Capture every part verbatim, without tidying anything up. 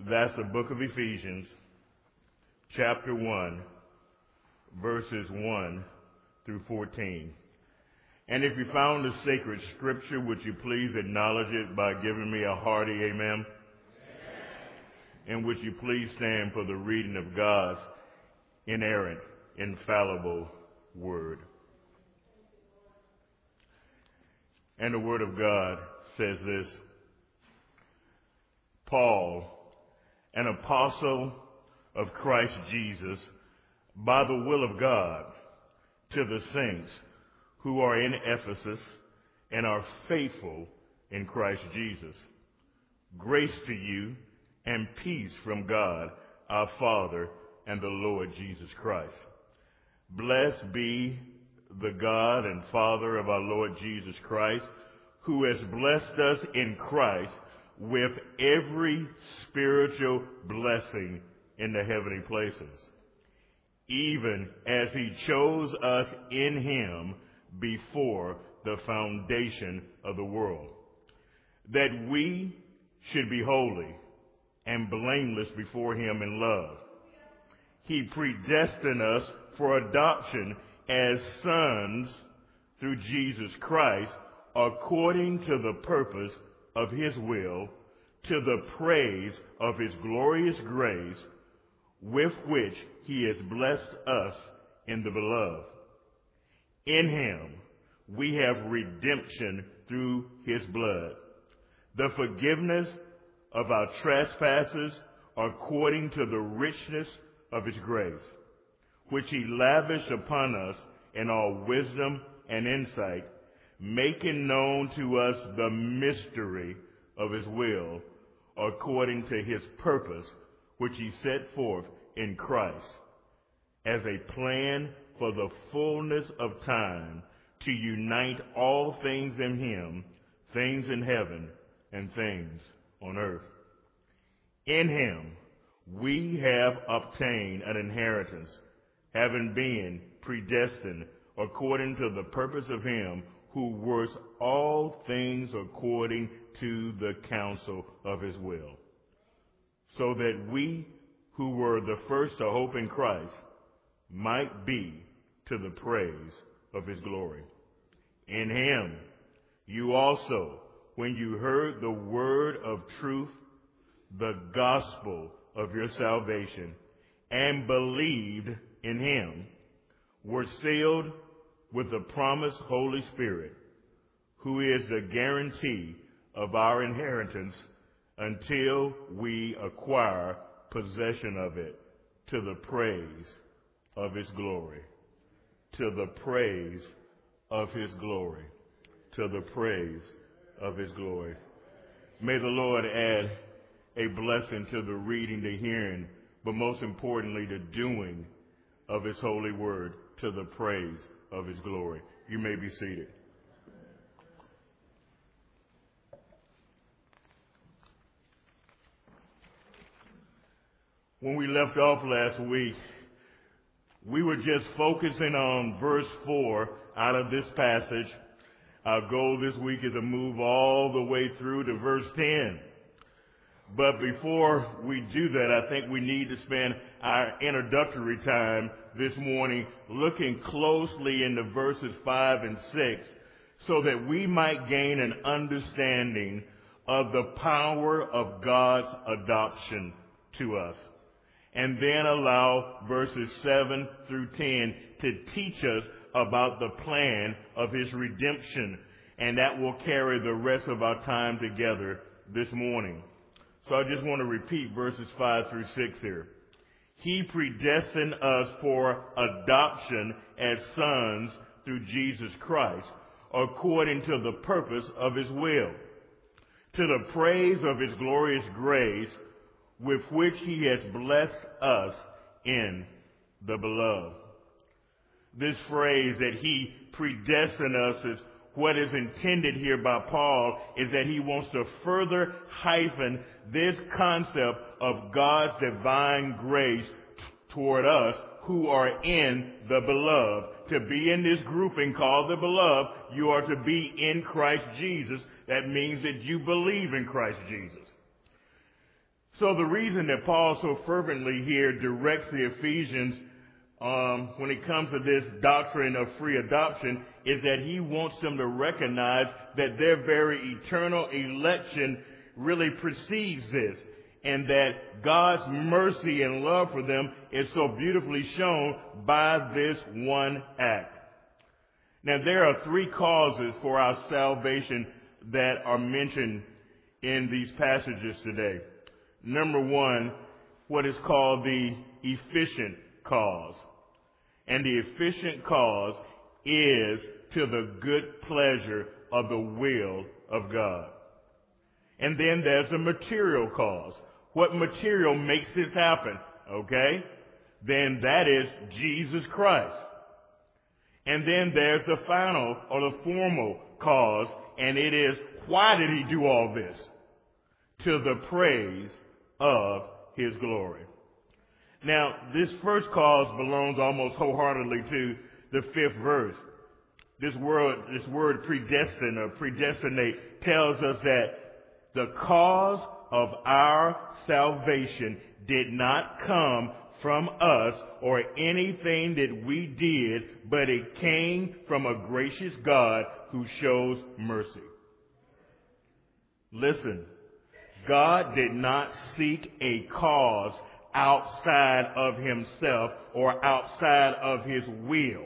That's the book of Ephesians, chapter one, verses one through fourteen. And if you found the sacred scripture, would you please acknowledge it by giving me a hearty amen? Amen. And would you please stand for the reading of God's inerrant, infallible word. And the word of God says this: Paul, an apostle of Christ Jesus, by the will of God, to the saints who are in Ephesus and are faithful in Christ Jesus. Grace to you and peace from God, our Father, and the Lord Jesus Christ. Blessed be the God and Father of our Lord Jesus Christ, who has blessed us in Christ with every spiritual blessing in the heavenly places, even as he chose us in him before the foundation of the world, that we should be holy and blameless before him in love. He predestined us for adoption as sons through Jesus Christ, according to the purpose of his will, to the praise of his glorious grace, with which he has blessed us in the beloved. In him we have redemption through his blood, the forgiveness of our trespasses according to the richness of his grace, which he lavished upon us in all wisdom and insight, making known to us the mystery of his will, according to his purpose, which he set forth in Christ, as a plan for the fullness of time, to unite all things in him, things in heaven and things on earth. In him we have obtained an inheritance, having been predestined according to the purpose of him who works all things according to the counsel of his will, so that we who were the first to hope in Christ might be to the praise of his glory. In him you also, when you heard the word of truth, the gospel of your salvation, and believed in him, were sealed with the promised Holy Spirit, who is the guarantee of our inheritance until we acquire possession of it, to the praise of his glory. To the praise of his glory. To the praise of his glory. May the Lord add a blessing to the reading, the hearing, but most importantly, the doing of his holy word, to the praise of his glory. You may be seated. When we left off last week, we were just focusing on verse four out of this passage. Our goal this week is to move all the way through to verse ten. But before we do that, I think we need to spend our introductory time this morning looking closely into verses five and six, so that we might gain an understanding of the power of God's adoption to us. And then allow verses seven through ten to teach us about the plan of his redemption. And that will carry the rest of our time together this morning. So I just want to repeat verses five through six here. He predestined us for adoption as sons through Jesus Christ, according to the purpose of his will, to the praise of his glorious grace, with which he has blessed us in the beloved. This phrase that he predestined us is what is intended here by Paul, is that he wants to further hyphen this concept of God's divine grace t- toward us who are in the beloved. To be in this grouping called the beloved, you are to be in Christ Jesus. That means that you believe in Christ Jesus. So the reason that Paul so fervently here directs the Ephesians um, when it comes to this doctrine of free adoption is that he wants them to recognize that their very eternal election really precedes this, and that God's mercy and love for them is so beautifully shown by this one act. Now, there are three causes for our salvation that are mentioned in these passages today. Number one, what is called the efficient cause. And the efficient cause is to the good pleasure of the will of God. And then there's a material cause. What material makes this happen? Okay? Then that is Jesus Christ. And then there's the final or the formal cause, and it is, why did he do all this? To the praise of his glory. Now, this first cause belongs almost wholeheartedly to the fifth verse. This word, this word predestined or predestinate tells us that the cause of our salvation did not come from us or anything that we did, but it came from a gracious God who shows mercy. Listen, God did not seek a cause outside of himself or outside of his will.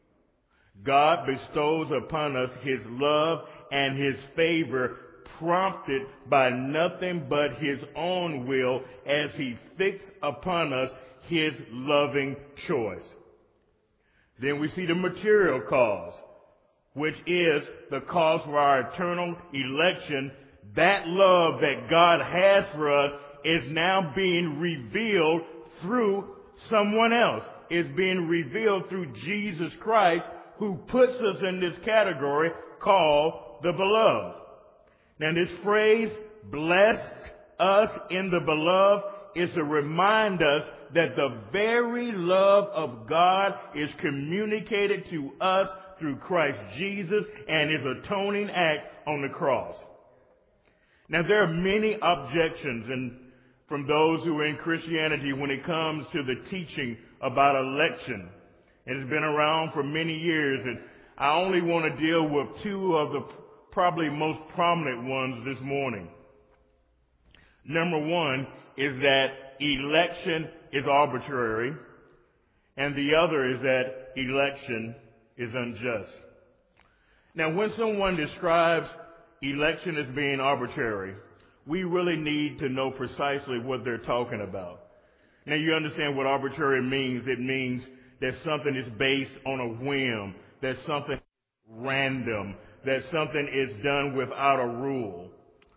God bestows upon us his love and his favor, prompted by nothing but his own will, as he fixed upon us his loving choice. Then we see the material cause, which is the cause for our eternal election. That love that God has for us is now being revealed through someone else. It's being revealed through Jesus Christ, who puts us in this category called the beloved. Now, this phrase, blessed us in the beloved, is to remind us that the very love of God is communicated to us through Christ Jesus and his atoning act on the cross. Now, there are many objections and from those who are in Christianity when it comes to the teaching about election. It has been around for many years, and I only want to deal with two of the probably most prominent ones this morning. Number one is that election is arbitrary, and the other is that election is unjust. Now, when someone describes election as being arbitrary, we really need to know precisely what they're talking about. Now, you understand what arbitrary means. It means that something is based on a whim, that something is random, that something is done without a rule.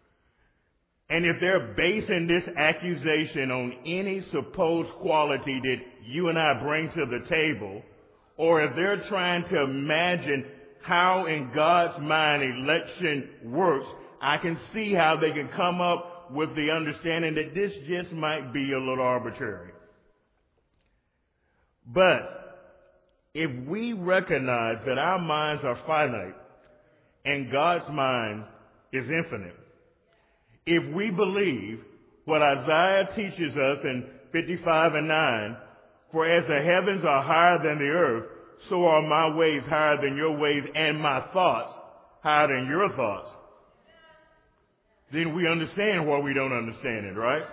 And if they're basing this accusation on any supposed quality that you and I bring to the table, or if they're trying to imagine how in God's mind election works, I can see how they can come up with the understanding that this just might be a little arbitrary. But if we recognize that our minds are finite and God's mind is infinite, if we believe what Isaiah teaches us in fifty-five and nine, for as the heavens are higher than the earth, so are my ways higher than your ways, and my thoughts higher than your thoughts, then we understand why we don't understand it, right?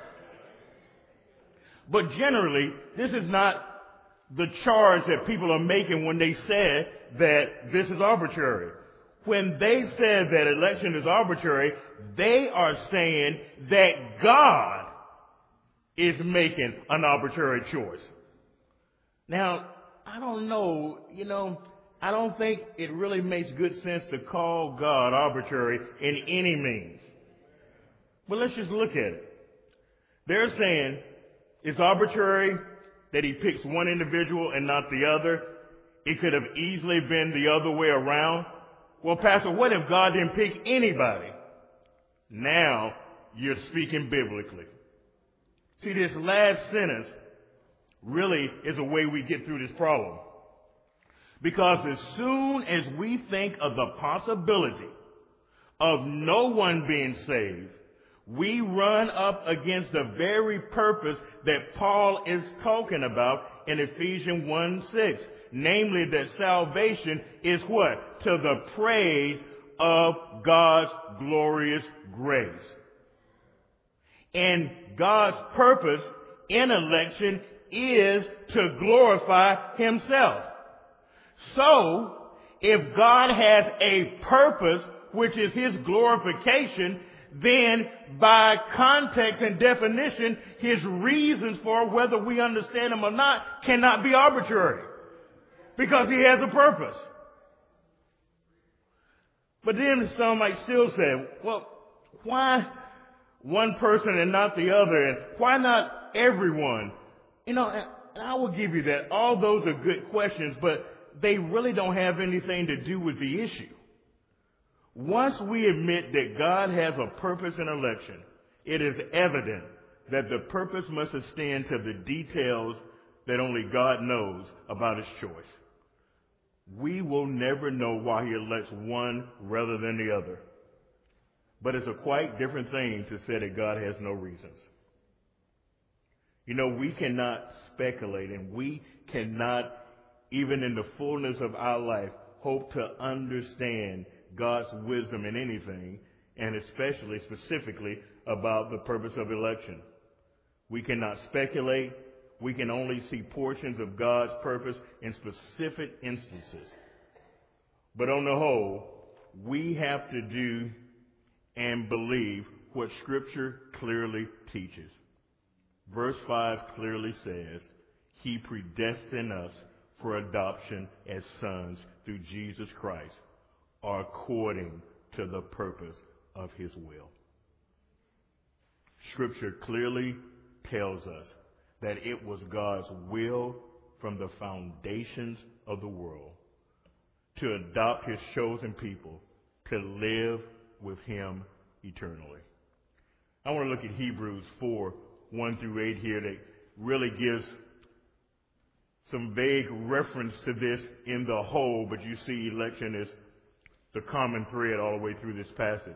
But generally, this is not the charge that people are making when they say that this is arbitrary. When they say that election is arbitrary, they are saying that God is making an arbitrary choice. Now, I don't know, you know, I don't think it really makes good sense to call God arbitrary in any means. But let's just look at it. They're saying it's arbitrary that he picks one individual and not the other. It could have easily been the other way around. Well, Pastor, what if God didn't pick anybody? Now you're speaking biblically. See, this last sentence really is a way we get through this problem. Because as soon as we think of the possibility of no one being saved, we run up against the very purpose that Paul is talking about in Ephesians one six. Namely, that salvation is what? To the praise of God's glorious grace. And God's purpose in election is to glorify himself. So, if God has a purpose, which is his glorification, then by context and definition, his reasons for whether we understand him or not cannot be arbitrary. Because he has a purpose. But then some might still say, well, why one person and not the other? And why not everyone? You know, and I will give you that. All those are good questions, but they really don't have anything to do with the issue. Once we admit that God has a purpose in election, it is evident that the purpose must extend to the details that only God knows about his choice. We will never know why he elects one rather than the other. But it's a quite different thing to say that God has no reasons. You know, we cannot speculate, and we cannot, even in the fullness of our life, hope to understand God's wisdom in anything, and especially, specifically, about the purpose of election. We cannot speculate. We can only see portions of God's purpose in specific instances. But on the whole, we have to do and believe what Scripture clearly teaches. Verse five clearly says, he predestined us for adoption as sons through Jesus Christ, according to the purpose of his will. Scripture clearly tells us that it was God's will from the foundations of the world to adopt his chosen people to live with him eternally. I want to look at Hebrews four, one through eight here that really gives some vague reference to this in the whole, but you see election is the common thread all the way through this passage.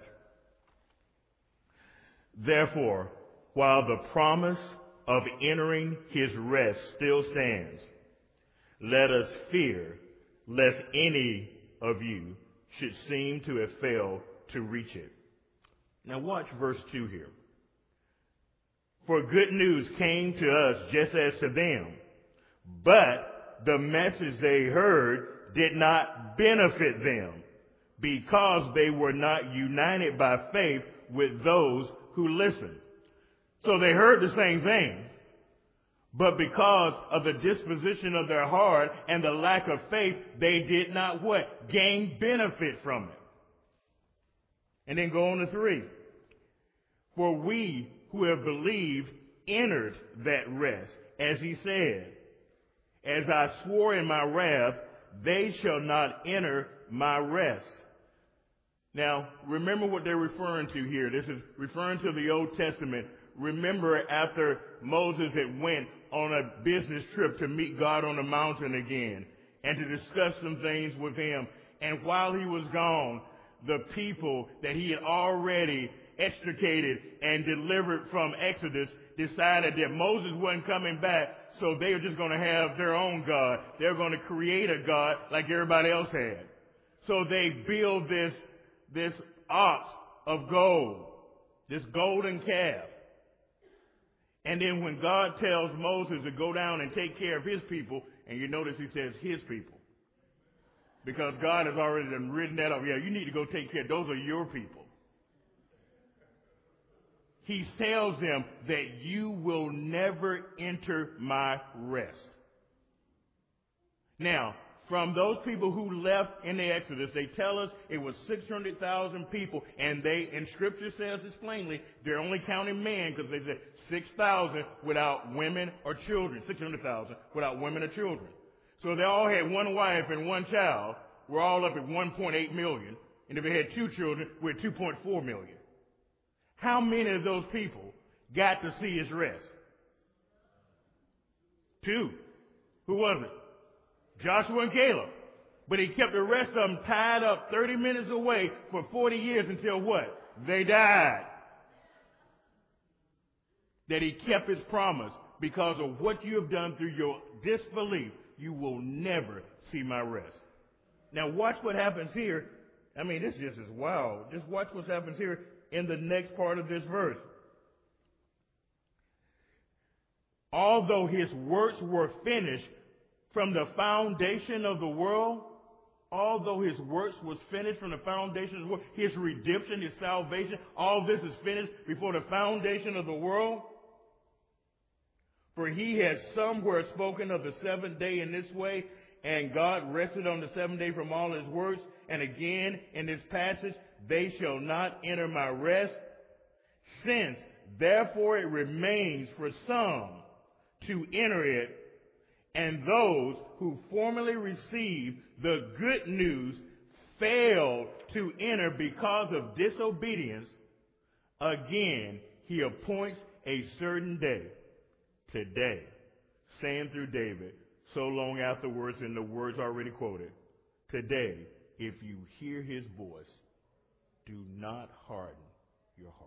Therefore, while the promise of entering his rest still stands, let us fear lest any of you should seem to have failed to reach it. Now watch verse two here. For good news came to us just as to them, but the message they heard did not benefit them because they were not united by faith with those who listened. So they heard the same thing, but because of the disposition of their heart and the lack of faith, they did not what? Gain benefit from it. And then go on to three. For we who have believed entered that rest, as he said, as I swore in my wrath, they shall not enter my rest. Now, remember what they're referring to here. This is referring to the Old Testament. Remember after Moses had went on a business trip to meet God on the mountain again and to discuss some things with him. And while he was gone, the people that he had already extricated and delivered from Exodus decided that Moses wasn't coming back, so they were just going to have their own God. They were going to create a God like everybody else had. So they build this, this ox of gold, this golden calf. And then when God tells Moses to go down and take care of his people, and you notice he says his people, because God has already done written that up. Yeah, you need to go take care. Those are your people. He tells them that you will never enter my rest. Now, from those people who left in the Exodus, they tell us it was six hundred thousand people, and they, and Scripture says this plainly, they're only counting men because they said six thousand without women or children, six hundred thousand without women or children. So they all had one wife and one child. We're all up at one point eight million, and if they had two children, we're at two point four million. How many of those people got to see his rest? Two. Who was it? Joshua and Caleb. But he kept the rest of them tied up thirty minutes away for forty years until what? They died. that he kept his promise. Because of what you have done through your disbelief, you will never see my rest. Now watch what happens here. I mean, this just is wow. Just watch what happens here in the next part of this verse. Although his works were finished from the foundation of the world, although his works was finished from the foundation of the world, his redemption, his salvation, all this is finished before the foundation of the world. For he has somewhere spoken of the seventh day in this way, and God rested on the seventh day from all his works. And again, in this passage, they shall not enter my rest. Since, therefore, it remains for some to enter it, and those who formerly received the good news failed to enter because of disobedience, again, he appoints a certain day, today, saying through David, so long afterwards in the words already quoted, today, if you hear his voice, do not harden your heart.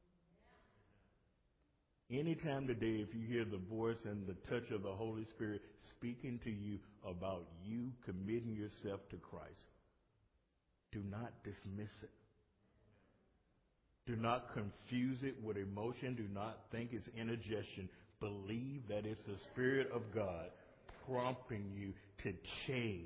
Anytime today, if you hear the voice and the touch of the Holy Spirit speaking to you about you committing yourself to Christ, do not dismiss it. Do not confuse it with emotion. Do not think it's indigestion. Believe that it's the Spirit of God prompting you to change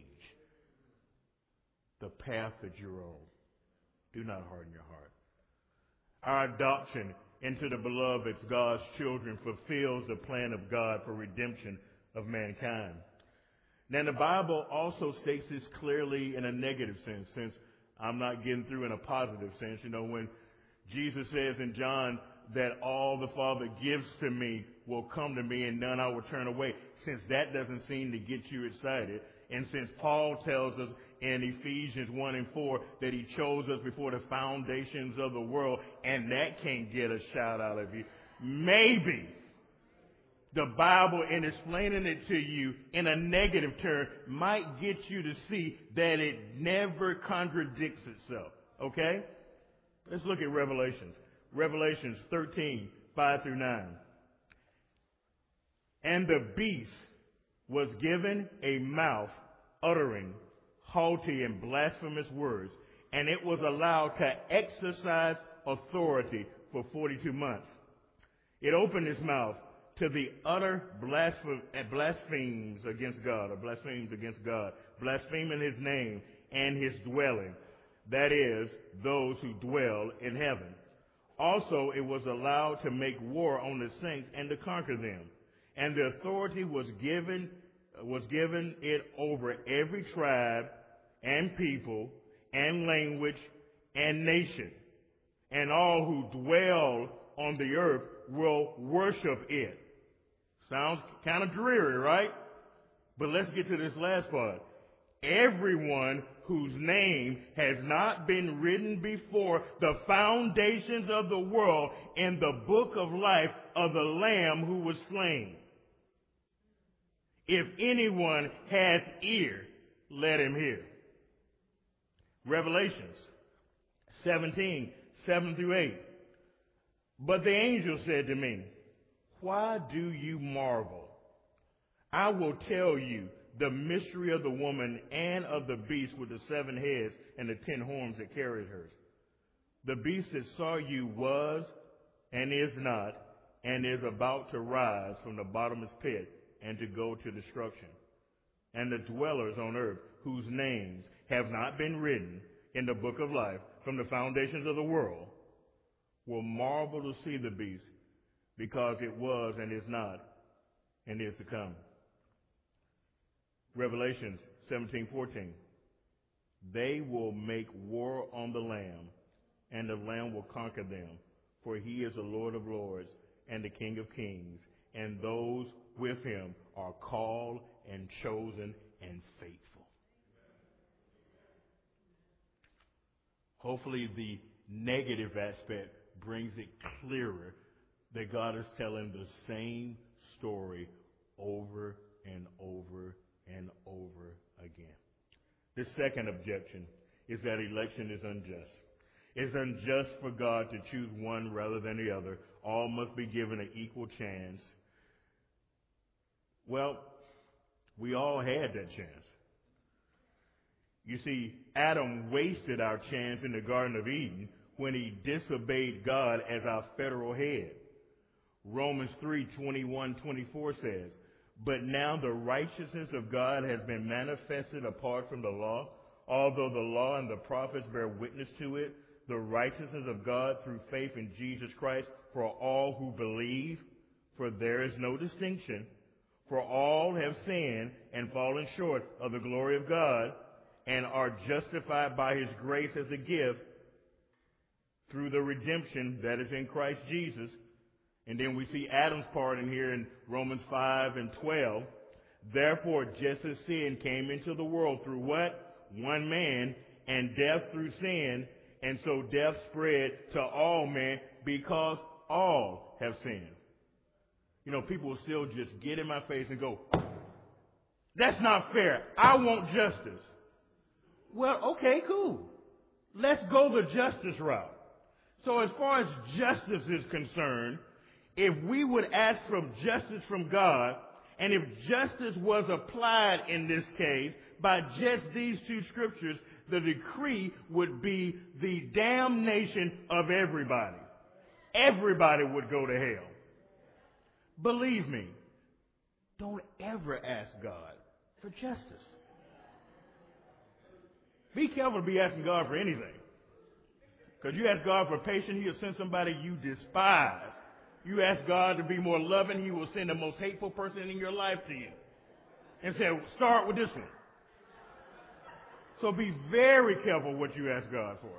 the path that you're on. Do not harden your heart. Our adoption into the beloved as God's children fulfills the plan of God for redemption of mankind. Now, the Bible also states this clearly in a negative sense, since I'm not getting through in a positive sense. You know, when Jesus says in John that all the Father gives to me will come to me and none I will turn away. Since that doesn't seem to get you excited, and since Paul tells us in Ephesians one and four that he chose us before the foundations of the world, and that can't get a shout out of you, maybe the Bible, in explaining it to you in a negative term, might get you to see that it never contradicts itself. Okay? Let's look at Revelations. Revelations thirteen, five through nine. And the beast was given a mouth uttering haughty and blasphemous words, and it was allowed to exercise authority for forty-two months. It opened its mouth to the utter blasphemies against God, or blasphemies against God, blaspheming his name and his dwelling, that is, those who dwell in heaven. Also, it was allowed to make war on the saints and to conquer them. And the authority was given, was given it over every tribe and people and language and nation. And all who dwell on the earth will worship it. Sounds kind of dreary, right? But let's get to this last part. Everyone whose name has not been written before the foundations of the world in the book of life of the Lamb who was slain. If anyone has ear, let him hear. Revelations seventeen, seven through eight. But the angel said to me, why do you marvel? I will tell you the mystery of the woman and of the beast with the seven heads and the ten horns that carried her. The beast that saw you was and is not and is about to rise from the bottomless pit and to go to destruction. And the dwellers on earth, whose names have not been written in the book of life from the foundations of the world, will marvel to see the beast, because it was and is not and is to come. Revelations seventeen, fourteen. They will make war on the Lamb, and the Lamb will conquer them, for he is the Lord of lords and the King of kings, and those with him are called and chosen and faithful. Hopefully the negative aspect brings it clearer that God is telling the same story over and over and over again. The second objection is that election is unjust. It's unjust for God to choose one rather than the other. All must be given an equal chance. Well, we all had that chance. You see, Adam wasted our chance in the Garden of Eden when he disobeyed God as our federal head. Romans three, twenty-one, twenty-four says, "But now the righteousness of God has been manifested apart from the law. Although the law and the prophets bear witness to it, the righteousness of God through faith in Jesus Christ for all who believe. For there is no distinction. For all have sinned and fallen short of the glory of God, and are justified by his grace as a gift through the redemption that is in Christ Jesus." And then we see Adam's part in here in Romans five and twelve. "Therefore, just as sin came into the world through" what? "One man, and death through sin, and so death spread to all men because all have sinned." You know, people will still just get in my face and go, "That's not fair. I want justice." Well, okay, cool. Let's go the justice route. So as far as justice is concerned, if we would ask for justice from God, and if justice was applied in this case by just these two scriptures, the decree would be the damnation of everybody. Everybody would go to hell. Believe me, don't ever ask God for justice. Be careful to be asking God for anything. Because you ask God for patience, he'll send somebody you despise. You ask God to be more loving, he will send the most hateful person in your life to you. And say, start with this one. So be very careful what you ask God for.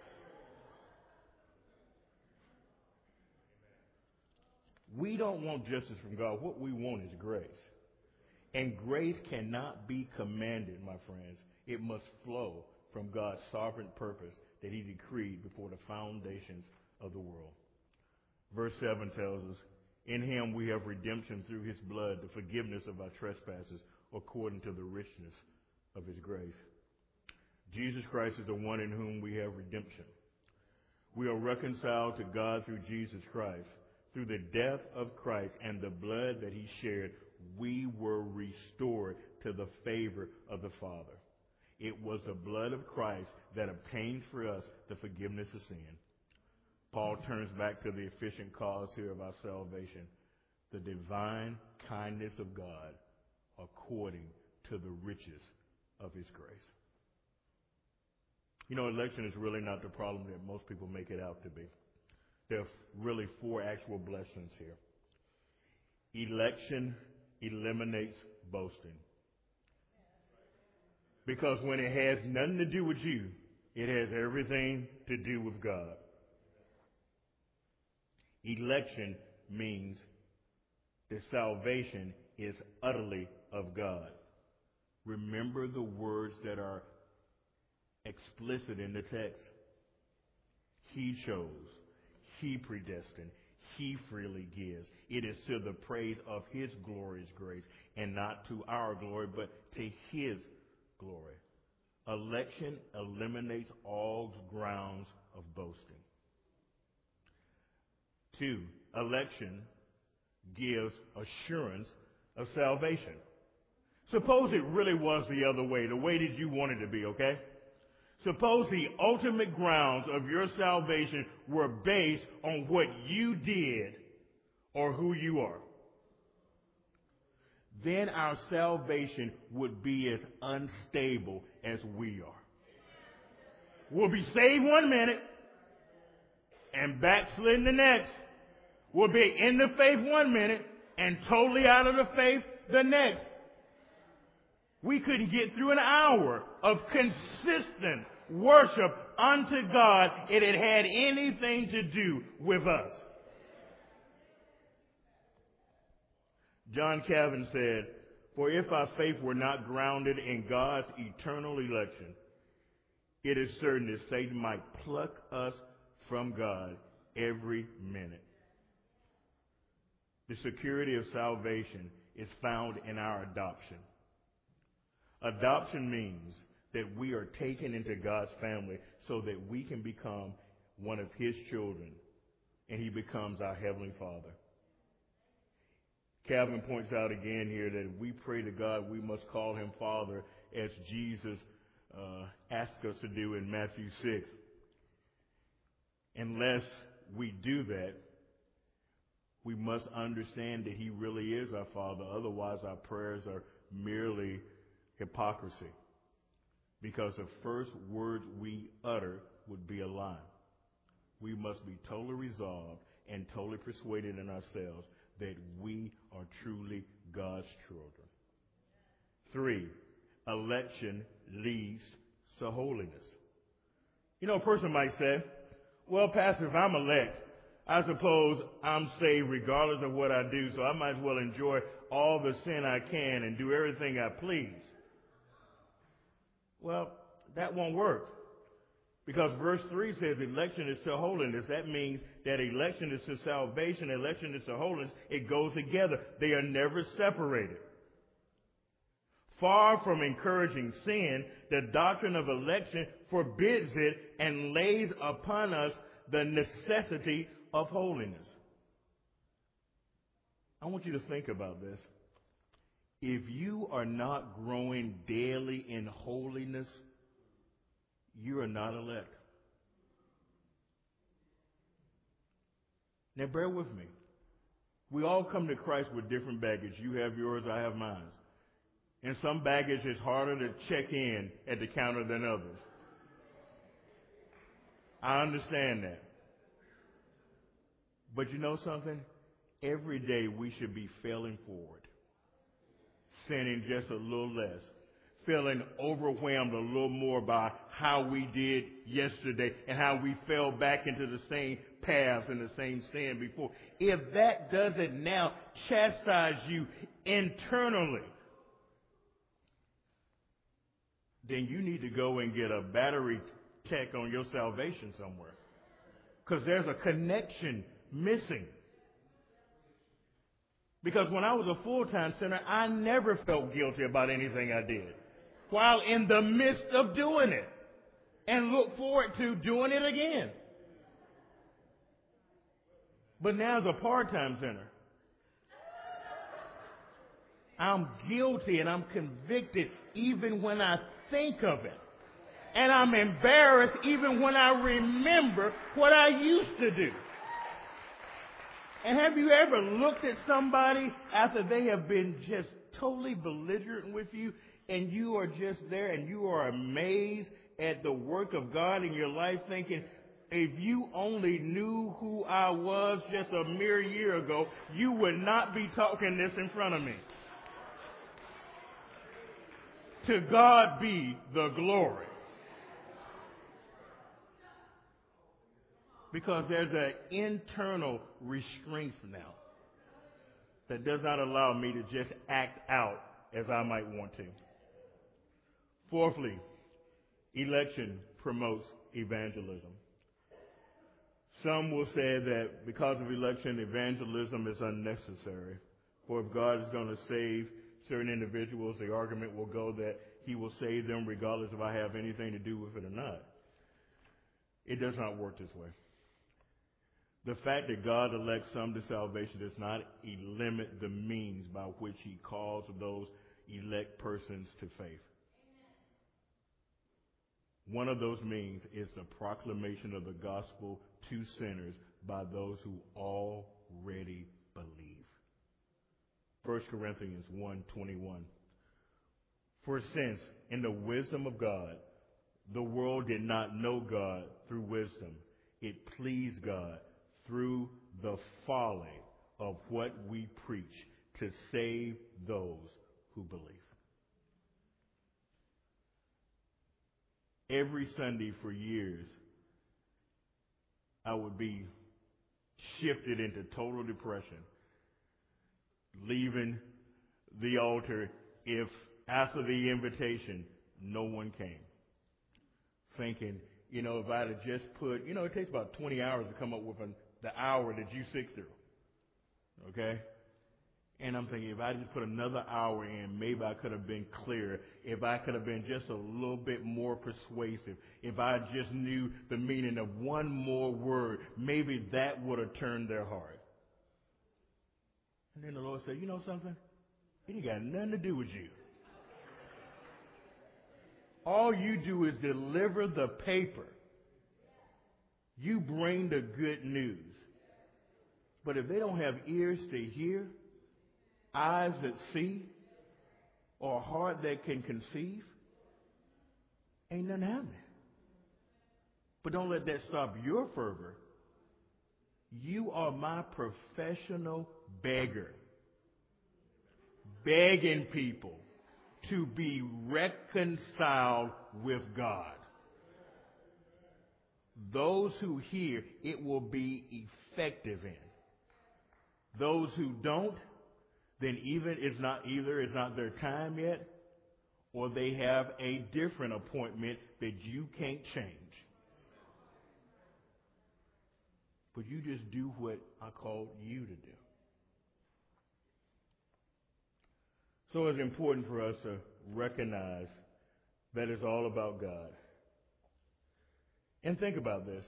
We don't want justice from God. What we want is grace. And grace cannot be commanded, my friends. It must flow from God's sovereign purpose that he decreed before the foundations of the world. Verse seven tells us, "In him we have redemption through his blood, the forgiveness of our trespasses, according to the richness of his grace." Jesus Christ is the one in whom we have redemption. We are reconciled to God through Jesus Christ. Through the death of Christ and the blood that he shed, we were restored to the favor of the Father. It was the blood of Christ that obtained for us the forgiveness of sin. Paul turns back to the efficient cause here of our salvation, the divine kindness of God according to the riches of his grace. You know, election is really not the problem that most people make it out to be. There are really four actual blessings here. Election eliminates boasting. Because when it has nothing to do with you, it has everything to do with God. Election means that salvation is utterly of God. Remember the words that are explicit in the text. He chose. He predestined. He freely gives. It is to the praise of his glorious grace, and not to our glory, but to his glory. Election eliminates all grounds of boasting. Two, election gives assurance of salvation. Suppose it really was the other way, the way that you wanted it to be, okay? Suppose the ultimate grounds of your salvation were based on what you did or who you are. Then our salvation would be as unstable as we are. We'll be saved one minute and backslidden the next. We'll be in the faith one minute and totally out of the faith the next. We couldn't get through an hour of consistent worship unto God if it had anything to do with us. John Calvin said, "For if our faith were not grounded in God's eternal election, it is certain that Satan might pluck us from God every minute." The security of salvation is found in our adoption. Adoption means that we are taken into God's family so that we can become one of his children, and he becomes our Heavenly Father. Calvin points out again here that if we pray to God, we must call him Father, as Jesus uh, asked us to do in Matthew six. Unless we do that, we must understand that he really is our Father. Otherwise, our prayers are merely hypocrisy, because the first word we utter would be a lie. We must be totally resolved and totally persuaded in ourselves that we are truly God's children. Three, election leads to holiness. You know, a person might say, well, Pastor, if I'm elect, I suppose I'm saved regardless of what I do, so I might as well enjoy all the sin I can and do everything I please. Well, that won't work. Because verse three says election is to holiness. That means that election is to salvation, election is to holiness. It goes together. They are never separated. Far from encouraging sin, the doctrine of election forbids it and lays upon us the necessity of holiness. I want you to think about this. If you are not growing daily in holiness, you are not elect. Now bear with me. We all come to Christ with different baggage. You have yours, I have mine. And some baggage is harder to check in at the counter than others. I understand that. But you know something? Every day we should be failing forward, sinning just a little less, feeling overwhelmed a little more by how we did yesterday and how we fell back into the same paths and the same sin before. If that doesn't now chastise you internally, then you need to go and get a battery check on your salvation somewhere, because there's a connection missing. Because when I was a full-time sinner, I never felt guilty about anything I did while in the midst of doing it, and look forward to doing it again. But now as a part-time sinner, I'm guilty and I'm convicted even when I think of it. And I'm embarrassed even when I remember what I used to do. And have you ever looked at somebody after they have been just totally belligerent with you, and you are just there and you are amazed at the work of God in your life, thinking, if you only knew who I was just a mere year ago, you would not be talking this in front of me. To God be the glory. Because there's an internal restraint now that does not allow me to just act out as I might want to. Fourthly, election promotes evangelism. Some will say that because of election, evangelism is unnecessary. For if God is going to save certain individuals, the argument will go that he will save them regardless if I have anything to do with it or not. It does not work this way. The fact that God elects some to salvation does not limit the means by which he calls those elect persons to faith. One of those means is the proclamation of the gospel to sinners by those who already believe. First Corinthians one twenty-one. For since in the wisdom of God, the world did not know God through wisdom, it pleased God through the folly of what we preach to save those who believe. Every Sunday for years, I would be shifted into total depression, leaving the altar if after the invitation no one came. Thinking, you know, if I'd have just put, you know, it takes about twenty hours to come up with an, the hour that you sit through. Okay? And I'm thinking, if I just put another hour in, maybe I could have been clearer. If I could have been just a little bit more persuasive. If I just knew the meaning of one more word, maybe that would have turned their heart. And then the Lord said, you know something? It ain't got nothing to do with you. All you do is deliver the paper. You bring the good news. But if they don't have ears to hear, eyes that see, or a heart that can conceive, ain't nothing happening. But don't let that stop your fervor. You are my professional beggar, begging people to be reconciled with God. Those who hear, it will be effective in. Those who don't, then even it's not either it's not their time yet, or they have a different appointment that you can't change. But you just do what I called you to do. So it's important for us to recognize that it's all about God. And think about this.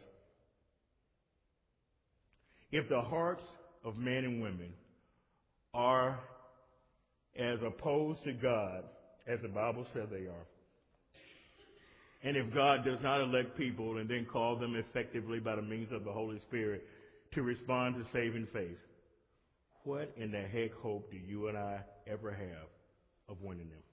If the hearts of men and women are as opposed to God as the Bible said they are, and if God does not elect people and then call them effectively by the means of the Holy Spirit to respond to saving faith, what in the heck hope do you and I ever have of winning them?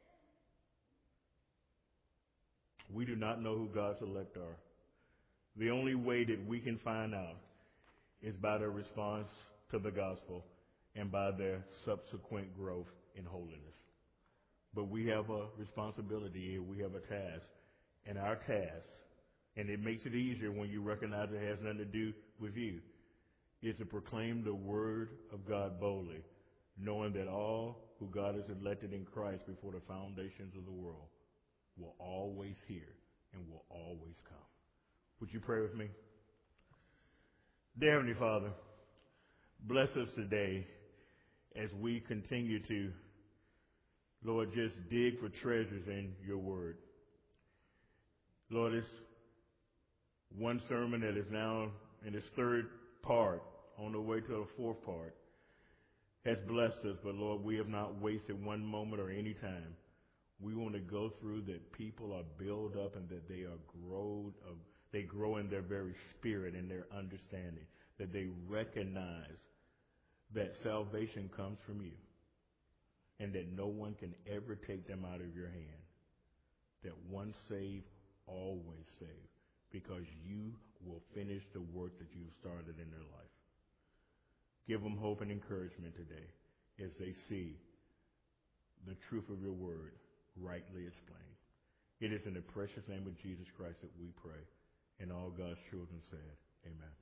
We do not know who God's elect are. The only way that we can find out is by their response to the gospel and by their subsequent growth in holiness. But we have a responsibility here. We have a task. And our task, and it makes it easier when you recognize it has nothing to do with you, is to proclaim the word of God boldly, knowing that all who God has elected in Christ before the foundations of the world will always hear and will always come. Would you pray with me? Dear Heavenly Father, bless us today as we continue to, Lord, just dig for treasures in your word. Lord, it's one sermon that is now in its third part, on the way to the fourth part, has blessed us. But Lord, we have not wasted one moment or any time. We want to go through that people are built up and that they are grow, uh, they grow in their very spirit and their understanding, that they recognize that salvation comes from you and that no one can ever take them out of your hand. That once saved, always saved, because you will finish the work that you've started in their life. Give them hope and encouragement today as they see the truth of your word rightly explained. It is in the precious name of Jesus Christ that we pray. And all God's children said, amen.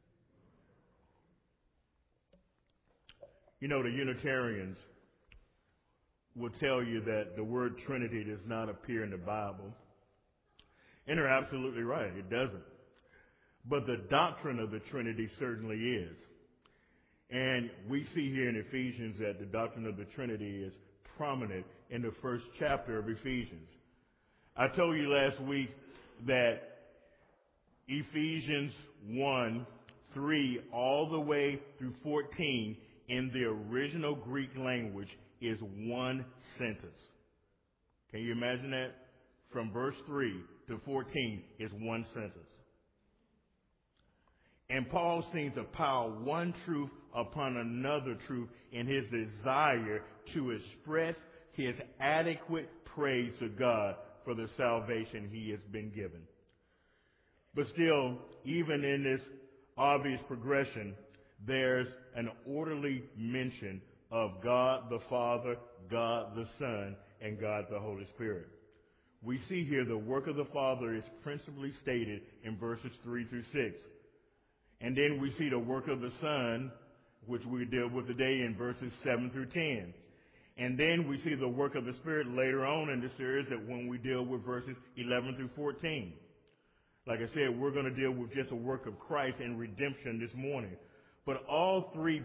You know, the Unitarians will tell you that the word Trinity does not appear in the Bible. And they're absolutely right. It doesn't. But the doctrine of the Trinity certainly is. And we see here in Ephesians that the doctrine of the Trinity is prominent in the first chapter of Ephesians. I told you last week that Ephesians one, three, all the way through fourteen in the original Greek language is one sentence. Can you imagine that? From verse three to fourteen is one sentence. And Paul seems to pile one truth upon another truth in his desire to express his adequate praise to God for the salvation he has been given. But still, even in this obvious progression, there's an orderly mention of God the Father, God the Son, and God the Holy Spirit. We see here the work of the Father is principally stated in verses three through six. And then we see the work of the Son, which we deal with today in verses seven through ten. And then we see the work of the Spirit later on in the series that when we deal with verses eleven through fourteen. Like I said, we're going to deal with just the work of Christ and redemption this morning. But all three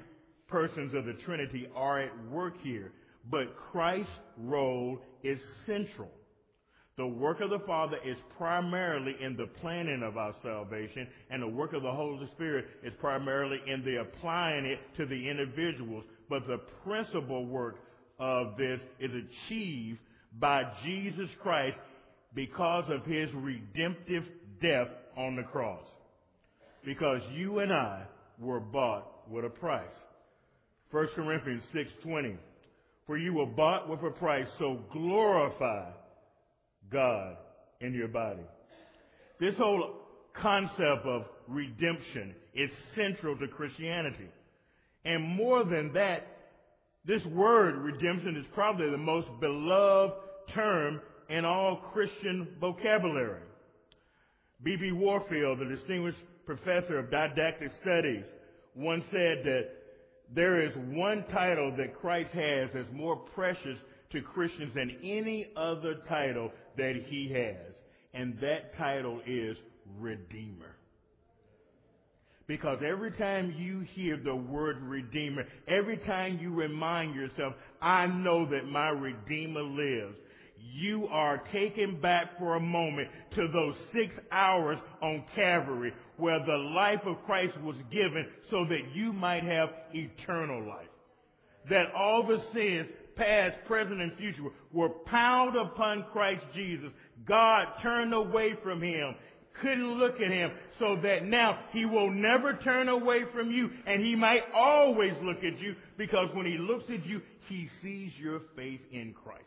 persons of the Trinity are at work here, but Christ's role is central. The work of the Father is primarily in the planning of our salvation, and the work of the Holy Spirit is primarily in the applying it to the individuals. But the principal work of this is achieved by Jesus Christ because of his redemptive death on the cross. Because you and I were bought with a price. First Corinthians six twenty. For you were bought with a price, so glorify God in your body. This whole concept of redemption is central to Christianity. And more than that, this word redemption is probably the most beloved term in all Christian vocabulary. B B Warfield, the distinguished professor of didactic studies, once said that there is one title that Christ has that's more precious to Christians than any other title that he has. And that title is Redeemer. Because every time you hear the word Redeemer, every time you remind yourself, I know that my Redeemer lives, you are taken back for a moment to those six hours on Calvary where the life of Christ was given so that you might have eternal life. That all the sins, past, present, and future, were piled upon Christ Jesus. God turned away from him, couldn't look at him, so that now he will never turn away from you, and he might always look at you, because when he looks at you, he sees your faith in Christ.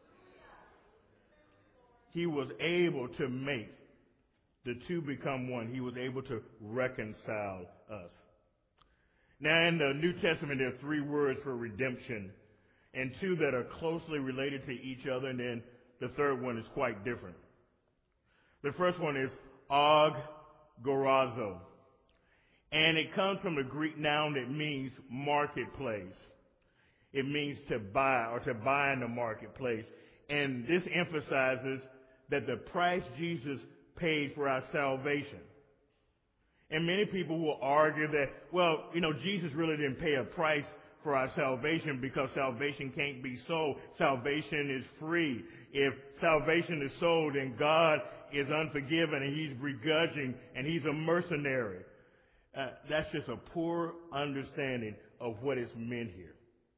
He was able to make the two become one. He was able to reconcile us. Now, in the New Testament, there are three words for redemption, and two that are closely related to each other, and then the third one is quite different. The first one is agorazo, and it comes from the Greek noun that means marketplace. It means to buy or to buy in the marketplace, and this emphasizes that the price Jesus paid for our salvation. And many people will argue that, well, you know, Jesus really didn't pay a price for our salvation because salvation can't be sold. Salvation is free. If salvation is sold, then God is unforgiving and he's begrudging and he's a mercenary. Uh, that's just a poor understanding of what is meant here.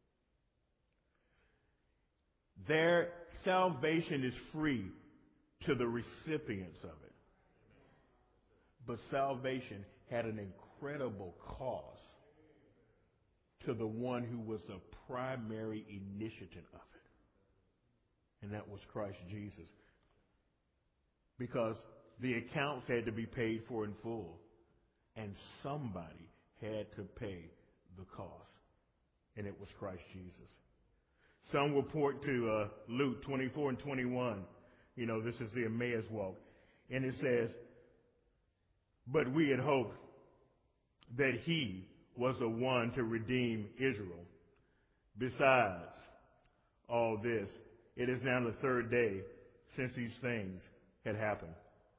Their salvation is free to the recipients of it. But salvation had an incredible cost to the one who was the primary initiative of it. And that was Christ Jesus. Because the accounts had to be paid for in full. And somebody had to pay the cost. And it was Christ Jesus. Some will point to uh, Luke twenty-four and twenty-one. You know, this is the Emmaus walk. And it says, but we had hoped that he was the one to redeem Israel. Besides all this, it is now the third day since these things had happened.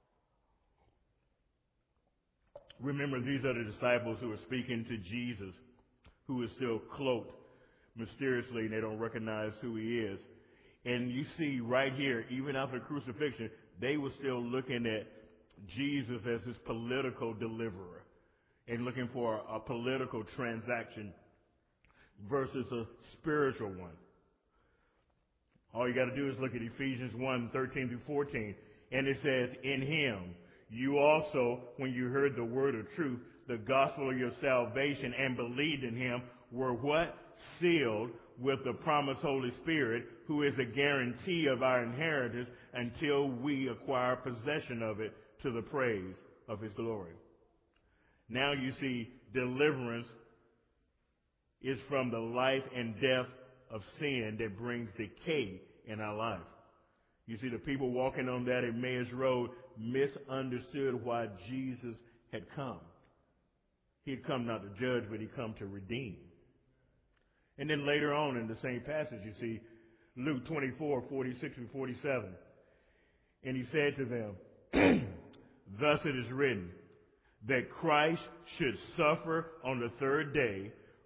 Remember, these are the disciples who are speaking to Jesus, who is still cloaked mysteriously, and they don't recognize who he is. And you see right here, even after crucifixion, they were still looking at Jesus as his political deliverer and looking for a, a political transaction versus a spiritual one. All you got to do is look at Ephesians one, thirteen through fourteen. And it says, in him, you also, when you heard the word of truth, the gospel of your salvation, and believed in him, were what? Sealed with the promised Holy Spirit, who is a guarantee of our inheritance until we acquire possession of it to the praise of his glory. Now you see, deliverance is from the life and death of sin that brings decay in our life. You see, the people walking on that Emmaus Road misunderstood why Jesus had come. He had come not to judge, but he come to redeem. And then later on in the same passage, you see Luke twenty-four, forty-six and forty-seven. And he said to them, thus it is written, that Christ should suffer on the third day,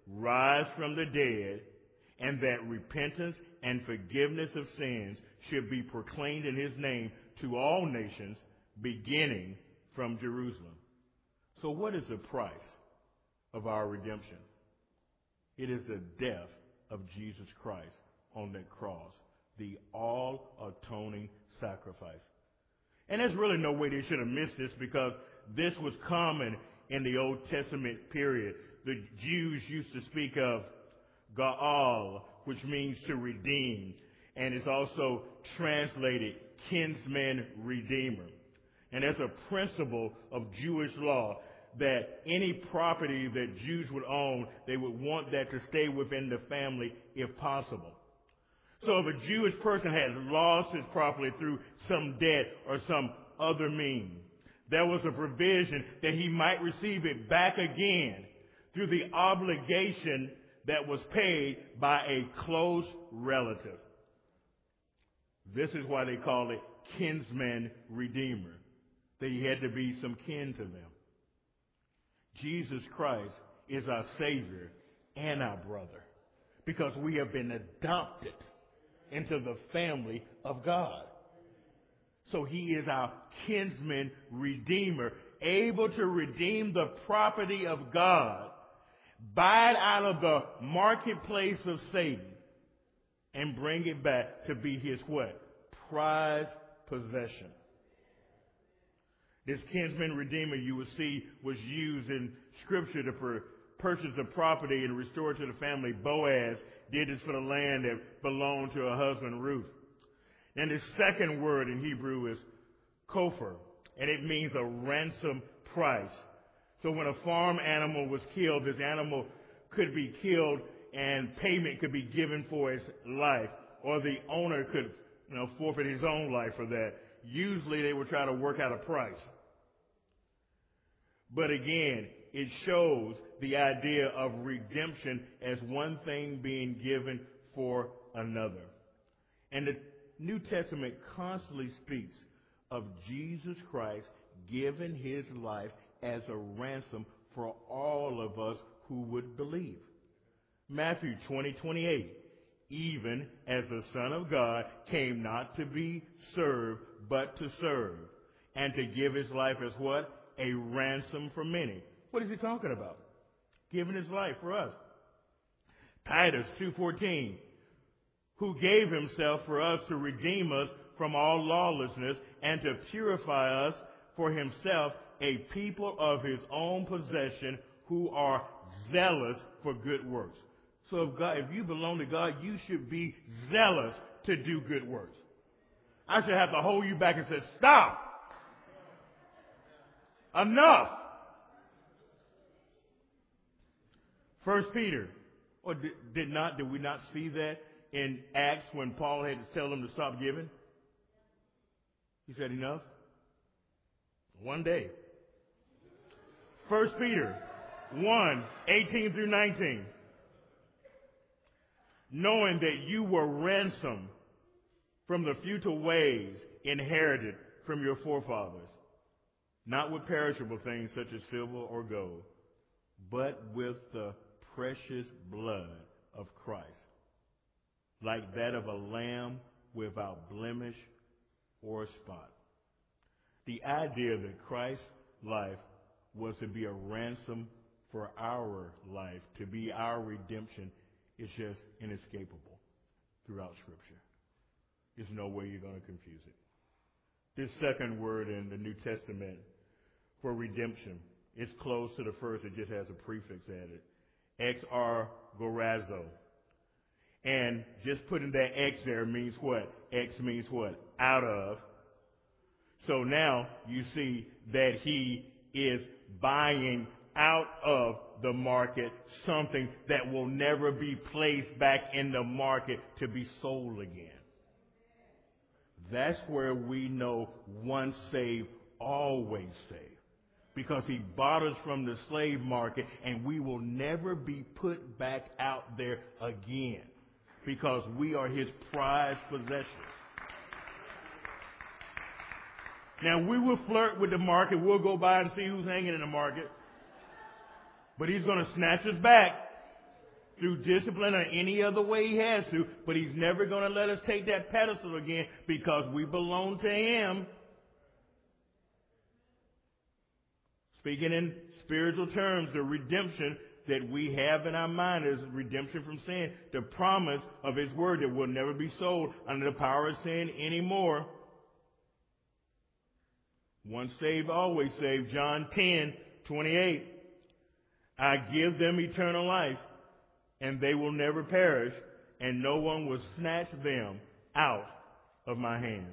rise from the dead, and that repentance and forgiveness of sins should be proclaimed in his name to all nations, beginning from Jerusalem. So what is the price of our redemption? It is the death of Jesus Christ on that cross, the all-atoning sacrifice. And there's really no way they should have missed this, because this was common in the Old Testament period. The Jews used to speak of Gaal, which means to redeem, and it's also translated kinsman redeemer. And there's a principle of Jewish law that any property that Jews would own, they would want that to stay within the family if possible. So if a Jewish person had lost his property through some debt or some other means, there was a provision that he might receive it back again through the obligation that was paid by a close relative. This is why they call it kinsman redeemer, that he had to be some kin to them. Jesus Christ is our Savior and our brother, because we have been adopted into the family of God. So he is our kinsman redeemer, able to redeem the property of God, buy it out of the marketplace of Satan, and bring it back to be his what? Prized possession. This kinsman redeemer, you will see, was used in Scripture to per- purchase the property and restore it to the family. Boaz did this for the land that belonged to her husband Ruth. And the second word in Hebrew is kopher, and it means a ransom price. So when a farm animal was killed, this animal could be killed and payment could be given for its life, or the owner could, you know, forfeit his own life for that. Usually they would try to work out a price. But again, it shows the idea of redemption as one thing being given for another. And the New Testament constantly speaks of Jesus Christ giving his life as a ransom for all of us who would believe. Matthew twenty, twenty-eight, even as the Son of God came not to be served, but to serve, and to give his life as what? A ransom for many. What is he talking about? Giving his life for us. Titus two fourteen, who gave himself for us to redeem us from all lawlessness and to purify us for himself, a people of his own possession who are zealous for good works. So if God, if you belong to God, you should be zealous to do good works. I should have to hold you back and say, stop. Enough. First Peter, or did, did not, did we not see that in Acts when Paul had to tell them to stop giving? He said, enough. One day. First Peter one, eighteen through nineteen. Knowing that you were ransomed from the futile ways inherited from your forefathers, not with perishable things such as silver or gold, but with the precious blood of Christ, like that of a lamb without blemish or spot. The idea that Christ's life was to be a ransom for our life, to be our redemption, is just inescapable throughout Scripture. There's no way you're going to confuse it. This second word in the New Testament for redemption, it's close to the first. It just has a prefix added. Exargorazo. And just putting that X there means what? X means what? Out of. So now you see that he is buying out of the market something that will never be placed back in the market to be sold again. That's where we know once saved, always saved. Because he bought us from the slave market, and we will never be put back out there again, because we are his prized possession. Now, we will flirt with the market. We'll go by and see who's hanging in the market. But he's going to snatch us back. through discipline or any other way he has to, but he's never going to let us take that pedestal again because we belong to him. Speaking in spiritual terms, the redemption that we have in our mind is redemption from sin, the promise of his word that will never be sold under the power of sin anymore. Once saved, always saved. John ten twenty-eight. I give them eternal life, and they will never perish, and no one will snatch them out of my hand.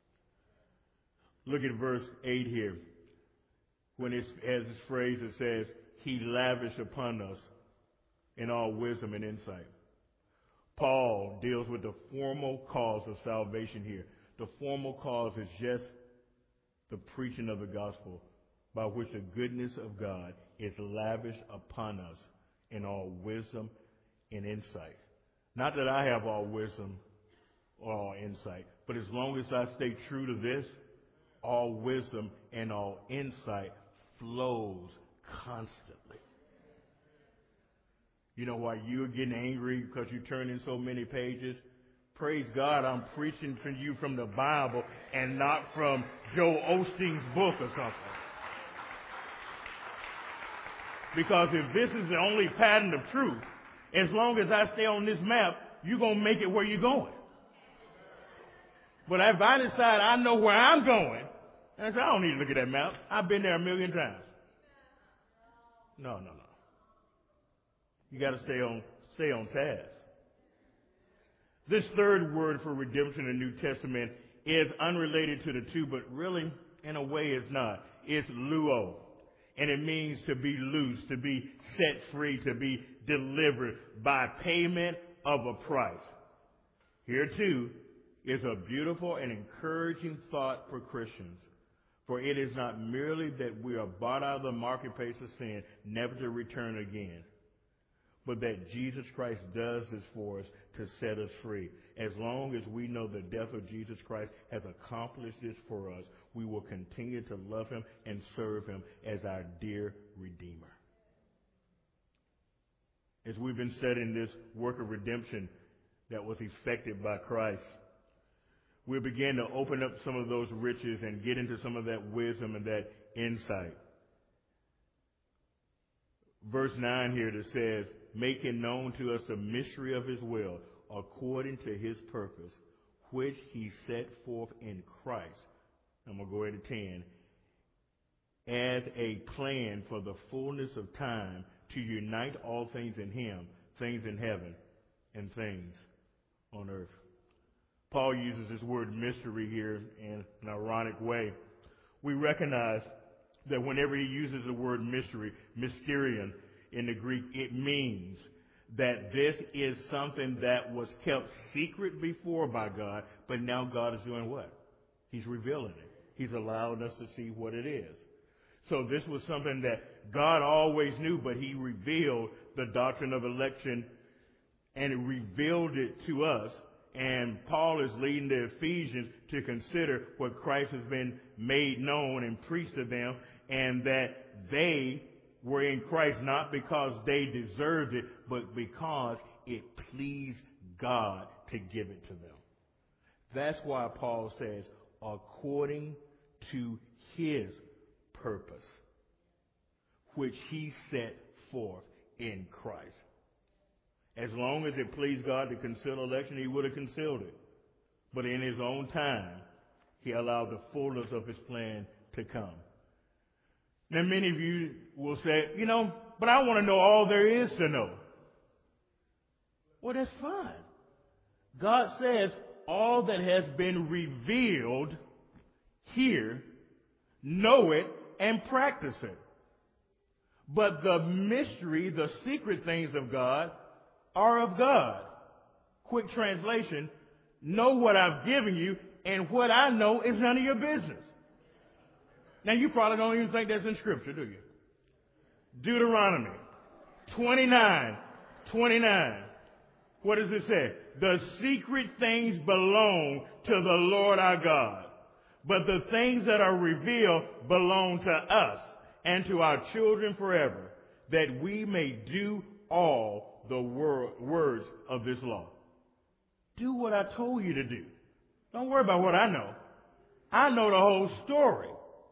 Look at verse eight here. When it has this phrase that says, he lavished upon us in all wisdom and insight. Paul deals with the formal cause of salvation here. The formal cause is just the preaching of the gospel, by which the goodness of God is lavished upon us in all wisdom and insight. Not that I have all wisdom or all insight, but as long as I stay true to this, all wisdom and all insight flows constantly. You know why you're getting angry? Because you turn in so many pages? Praise God, I'm preaching to you from the Bible and not from Joel Osteen's book or something. Because if this is the only pattern of truth, as long as I stay on this map, you're going to make it where you're going. But if I decide I know where I'm going, and I say, I don't need to look at that map. I've been there a million times. No, no, no. You got to stay on, stay on task. This third word for redemption in the New Testament is unrelated to the two, but really, in a way, it's not. It's luo. And it means to be loose, to be set free, to be delivered by payment of a price. Here, too, is a beautiful and encouraging thought for Christians. For it is not merely that we are bought out of the marketplace of sin, never to return again, but that Jesus Christ does this for us to set us free. As long as we know the death of Jesus Christ has accomplished this for us, we will continue to love him and serve him as our dear Redeemer. As we've been studying this work of redemption that was effected by Christ, we'll begin to open up some of those riches and get into some of that wisdom and that insight. Verse nine here that says, making known to us the mystery of his will, according to his purpose, which he set forth in Christ. I'm going to go ahead to ten. As a plan for the fullness of time to unite all things in him, things in heaven and things on earth. Paul uses this word mystery here in an ironic way. We recognize that whenever he uses the word mystery, mysterion in the Greek, it means that this is something that was kept secret before by God, but now God is doing what? He's revealing it. He's allowing us to see what it is. So this was something that God always knew, but he revealed the doctrine of election and revealed it to us. And Paul is leading the Ephesians to consider what Christ has been made known and preached to them, and that they were in Christ not because they deserved it, but because it pleased God to give it to them. That's why Paul says, according to his purpose, which he set forth in Christ. As long as it pleased God to conceal election, he would have concealed it. But in his own time, he allowed the fullness of his plan to come. Now, many of you will say, you know, but I want to know all there is to know. Well, that's fine. God says all that has been revealed here, know it and practice it. But the mystery, the secret things of God, are of God. Quick translation, know what I've given you, and what I know is none of your business. Now, you probably don't even think that's in Scripture, do you? Deuteronomy twenty-nine twenty-nine. What does it say? The secret things belong to the Lord our God, but the things that are revealed belong to us and to our children forever, that we may do all all the wor- words of this law. Do what I told you to do. Don't worry about what I know. I know the whole story.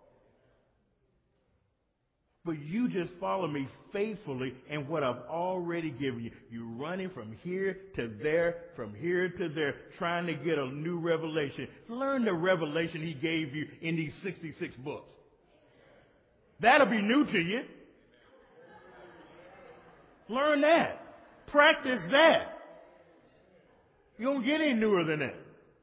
But you just follow me faithfully in what I've already given you. You're running from here to there, from here to there, trying to get a new revelation. Learn the revelation he gave you in these sixty-six books. That'll be new to you. Learn that. Practice that. You don't get any newer than that.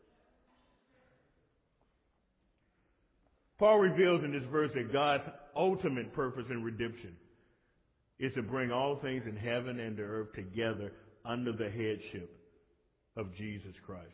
Paul reveals in this verse that God's ultimate purpose in redemption is to bring all things in heaven and the earth together under the headship of Jesus Christ.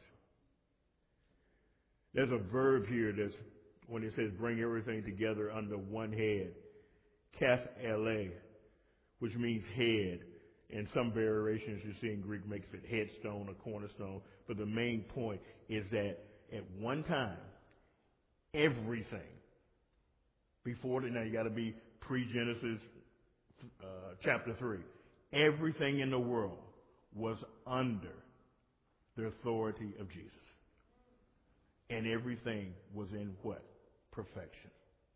There's a verb here that's when it says bring everything together under one head, kaf ele, which means head. And some variations you see in Greek makes it headstone or cornerstone. But the main point is that at one time, everything, before the, now you got to be pre-Genesis uh, chapter three, everything in the world was under the authority of Jesus. And everything was in what? Perfection.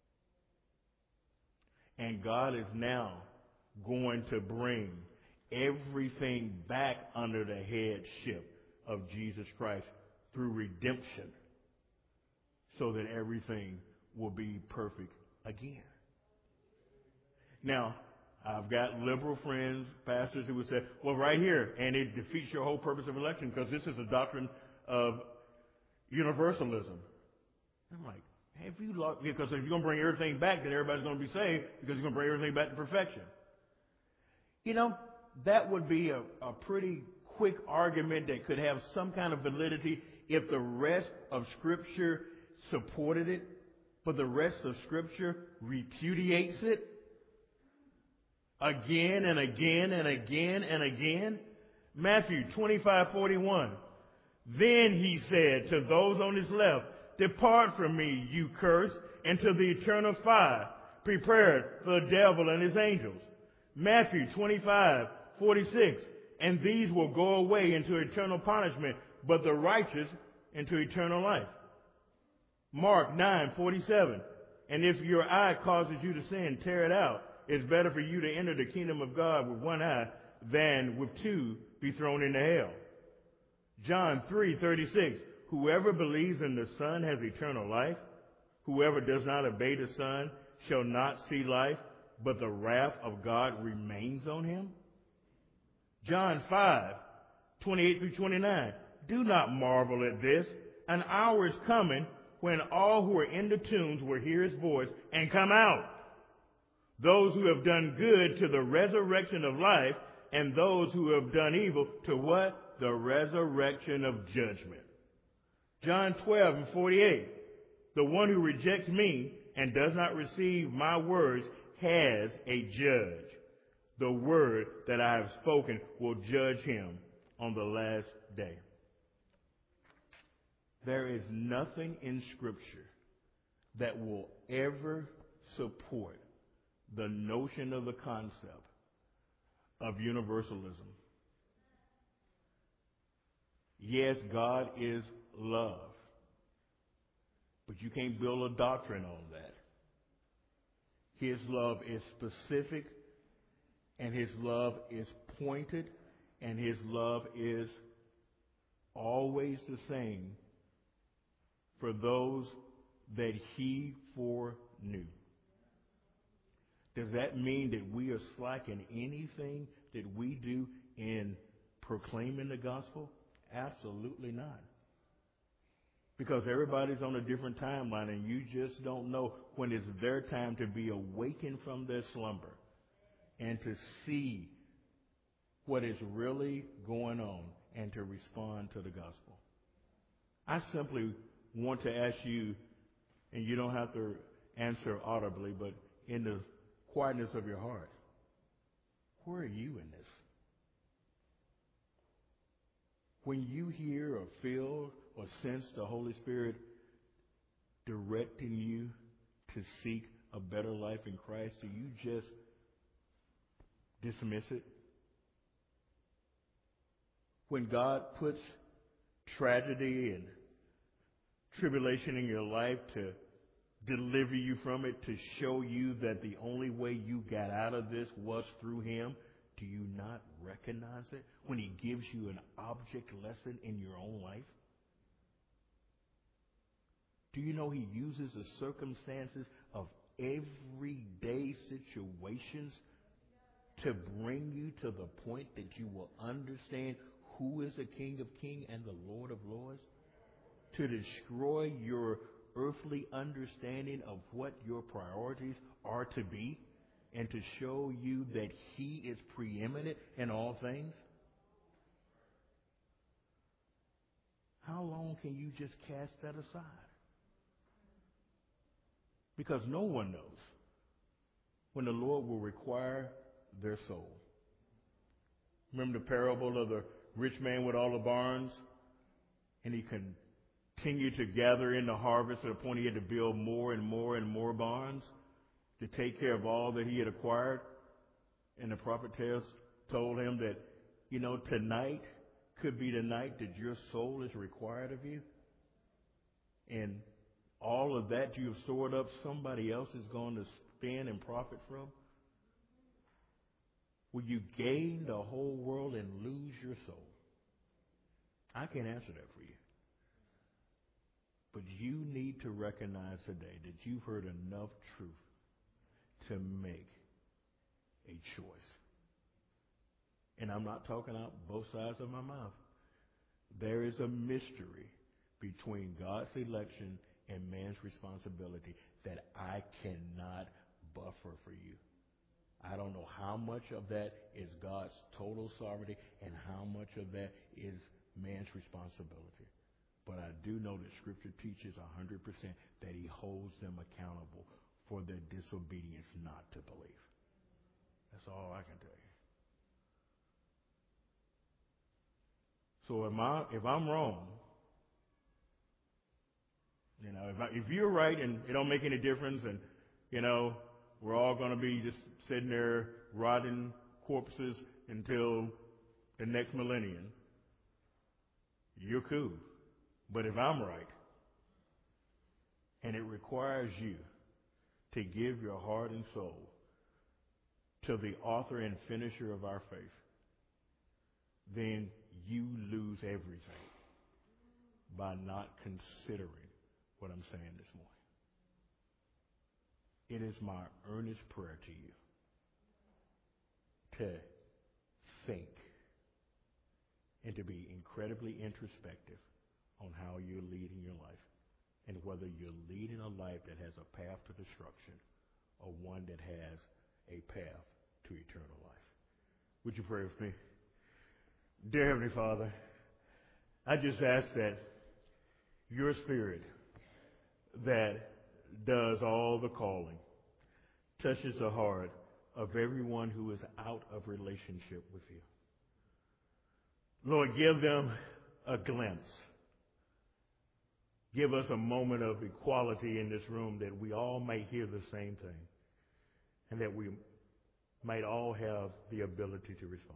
And God is now going to bring everything back under the headship of Jesus Christ through redemption so that everything will be perfect again. Now, I've got liberal friends, pastors who would say, well, right here, and it defeats your whole purpose of election because this is a doctrine of universalism. I'm like, have you lost, because if you're going to bring everything back, then everybody's going to be saved because you're going to bring everything back to perfection. You know, that would be a, a pretty quick argument that could have some kind of validity if the rest of Scripture supported it, but the rest of Scripture repudiates it again and again and again and again. Matthew twenty-five forty-one. Then he said to those on his left, depart from me, you cursed, into the eternal fire prepared for the devil and his angels. Matthew twenty-five forty-six. And these will go away into eternal punishment, but the righteous into eternal life. Mark nine forty-seven. And if your eye causes you to sin, tear it out. It's better for you to enter the kingdom of God with one eye than with two be thrown into hell. John three thirty-six. Whoever believes in the Son has eternal life. Whoever does not obey the Son shall not see life, but the wrath of God remains on him. John five twenty-eight through twenty-nine. Do not marvel at this. An hour is coming when all who are in the tombs will hear his voice and come out. Those who have done good to the resurrection of life, and those who have done evil to what? The resurrection of judgment. John twelve and forty-eight. The one who rejects me and does not receive my words has a judge. The word that I have spoken will judge him on the last day. There is nothing in Scripture that will ever support the notion of the concept of universalism. Yes, God is love, but you can't build a doctrine on that. His love is specific, and his love is pointed, and his love is always the same for those that he foreknew. Does that mean that we are slack in anything that we do in proclaiming the gospel? Absolutely not. Because everybody's on a different timeline, and you just don't know when it's their time to be awakened from their slumber and to see what is really going on and to respond to the gospel. I simply want to ask you, and you don't have to answer audibly, but in the quietness of your heart, where are you in this? When you hear or feel or sense the Holy Spirit directing you to seek a better life in Christ, do you just dismiss it? when God puts tragedy and tribulation in your life to deliver you from it, to show you that the only way you got out of this was through Him, do you not recognize it when He gives you an object lesson in your own life? Do you know He uses the circumstances of everyday situations to bring you to the point that you will understand who is the King of Kings and the Lord of Lords? To destroy your earthly understanding of what your priorities are to be, and to show you that He is preeminent in all things? How long can you just cast that aside? Because no one knows when the Lord will require their soul. Remember the parable of the rich man with all the barns? And he continued to gather in the harvest to the point he had to build more and more and more barns to take care of all that he had acquired. And the prophet tells, told him that, you know, tonight could be the night that your soul is required of you. And all of that you have stored up, somebody else is going to spend and profit from. Will you gain the whole world and lose your soul? I can't answer that for you. But you need to recognize today that you've heard enough truth to make a choice. And I'm not talking out both sides of my mouth. There is a mystery between God's election and man's responsibility that I cannot buffer for you. I don't know how much of that is God's total sovereignty and how much of that is man's responsibility. But I do know that Scripture teaches one hundred percent that He holds them accountable for their disobedience not to believe. That's all I can tell you. So am I, if I'm wrong, you know, if, I, if you're right and it don't make any difference, and, you know, we're all going to be just sitting there rotting corpses until the next millennium, you're cool. But if I'm right, and it requires you to give your heart and soul to the author and finisher of our faith, then you lose everything by not considering what I'm saying this morning. It is my earnest prayer to you to think and to be incredibly introspective on how you're leading your life, and whether you're leading a life that has a path to destruction or one that has a path to eternal life. Would you pray with me? Dear Heavenly Father, I just ask that your Spirit that does all the calling touches the heart of everyone who is out of relationship with you. Lord, give them a glimpse. Give us a moment of equality in this room that we all may hear the same thing and that we might all have the ability to respond.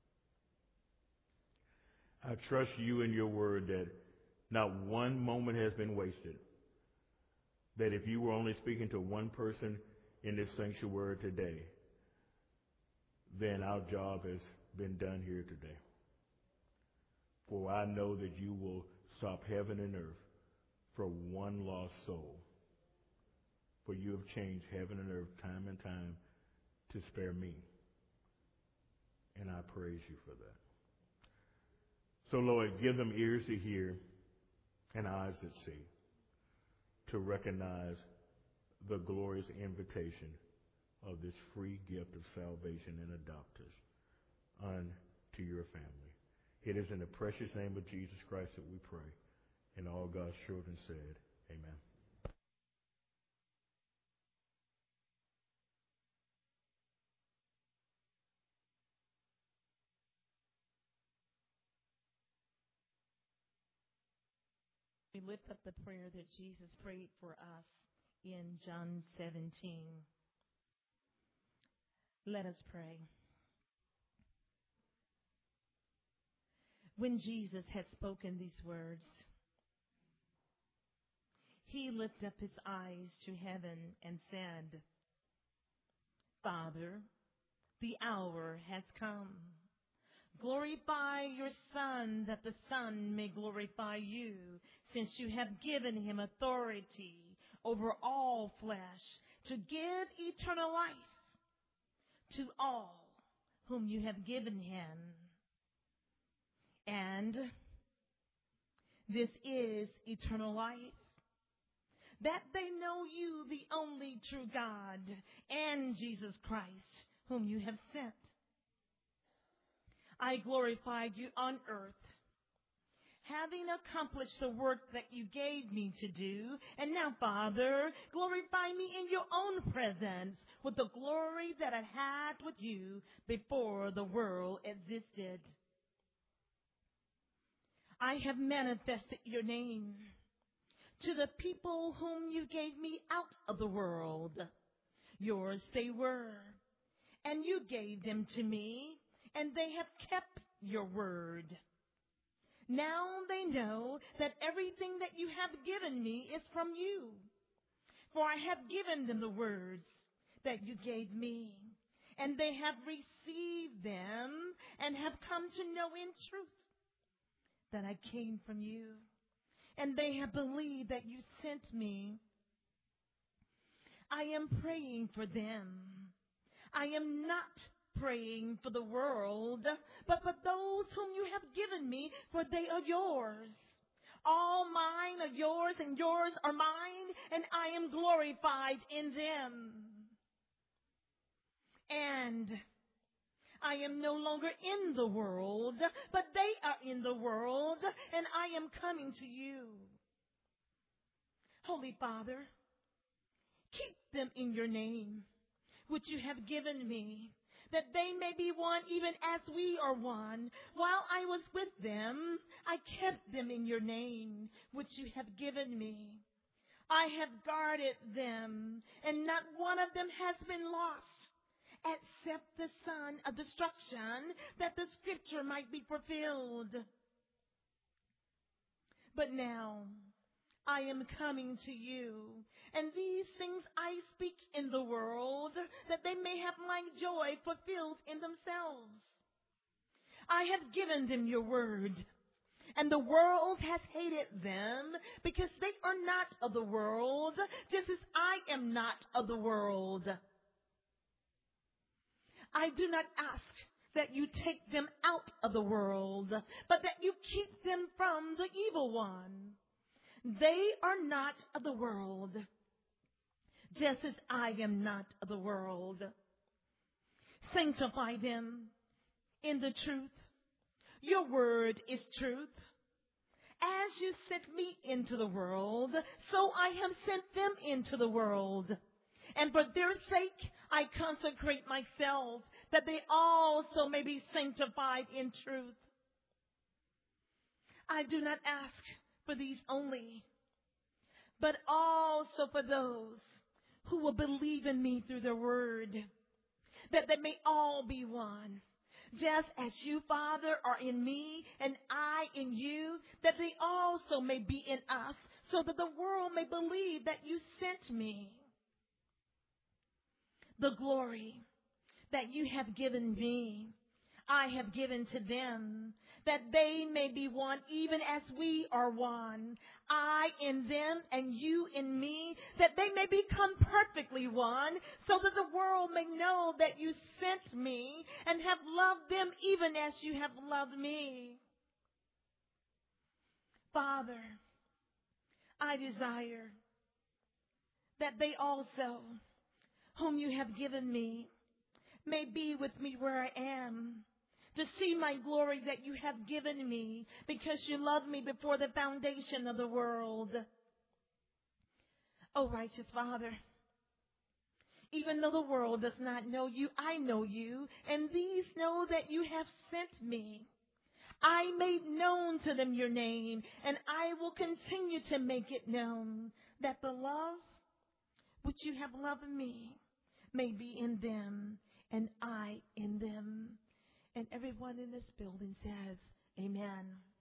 I trust you in your word that not one moment has been wasted. That if you were only speaking to one person in this sanctuary today, then our job has been done here today. For I know that you will stop heaven and earth for one lost soul. For you have changed heaven and earth time and time to spare me. And I praise you for that. So Lord, give them ears to hear and eyes that see, to recognize the glorious invitation of this free gift of salvation and adopt us unto your family. It is in the precious name of Jesus Christ that we pray. And all God's children said, amen. We lift up the prayer that Jesus prayed for us in John seventeen. Let us pray. When Jesus had spoken these words, he lifted up his eyes to heaven and said, Father, the hour has come. Glorify your Son, that the Son may glorify you, since you have given him authority over all flesh, to give eternal life to all whom you have given him. And this is eternal life, that they know you, the only true God, and Jesus Christ, whom you have sent. I glorified you on earth, having accomplished the work that you gave me to do. And now, Father, glorify me in your own presence with the glory that I had with you before the world existed. I have manifested your name to the people whom you gave me out of the world. Yours they were, and you gave them to me, and they have kept your word. Now they know that everything that you have given me is from you. For I have given them the words that you gave me, and they have received them and have come to know in truth that I came from you, and they have believed that you sent me. I am praying for them. I am not praying for the world, but for those whom you have given me, for they are yours. All mine are yours, and yours are mine, and I am glorified in them. And I am no longer in the world, but they are in the world, and I am coming to you. Holy Father, keep them in your name, which you have given me, that they may be one even as we are one. While I was with them, I kept them in your name, which you have given me. I have guarded them, and not one of them has been lost, except the son of destruction, that the scripture might be fulfilled. But now I am coming to you, and these things I speak in the world, that they may have my joy fulfilled in themselves. I have given them your word, and the world has hated them, because they are not of the world, just as I am not of the world. I do not ask that you take them out of the world, but that you keep them from the evil one. They are not of the world, just as I am not of the world. Sanctify them in the truth. Your word is truth. As you sent me into the world, so I have sent them into the world. And for their sake, I consecrate myself, that they also may be sanctified in truth. I do not ask for these only, but also for those who will believe in me through their word, that they may all be one. Just as you, Father, are in me and I in you, that they also may be in us, so that the world may believe that you sent me. The glory that you have given me, I have given to them, that they may be one even as we are one. I in them and you in me, that they may become perfectly one, so that the world may know that you sent me and have loved them even as you have loved me. Father, I desire that they also, whom you have given me, may be with me where I am, to see my glory that you have given me, because you loved me before the foundation of the world. O righteous Father, even though the world does not know you, I know you, and these know that you have sent me. I made known to them your name, and I will continue to make it known, that the love which you have loved me may be in them, and I in them. And everyone in this building says, Amen.